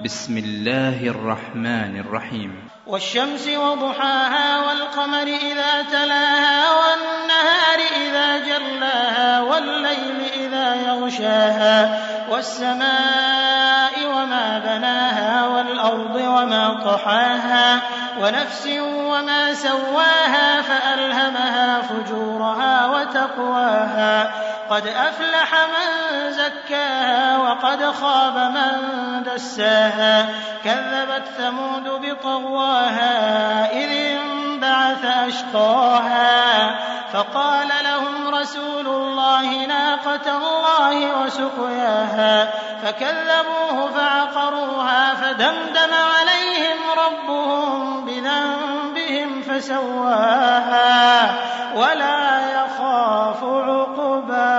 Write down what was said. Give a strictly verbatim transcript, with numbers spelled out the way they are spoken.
بسم الله الرحمن الرحيم. والشمس وضحاها والقمر إذا تلاها والنهار إذا جلاها والليل إذا يغشاها والسماء وما بناها والأرض وما طحاها ونفس وما سواها فألهمها فجورها وتقواها قد أفلح من زكاها وقد خاب من دساها كذبت ثمود بطغواها إذ انبعث أشقاها فقال لهم رسول الله ناقة الله وسقياها فكذبوه فعقروها فدمدم عليهم ربهم بذنبهم فسواها ولا يخاف عقباها.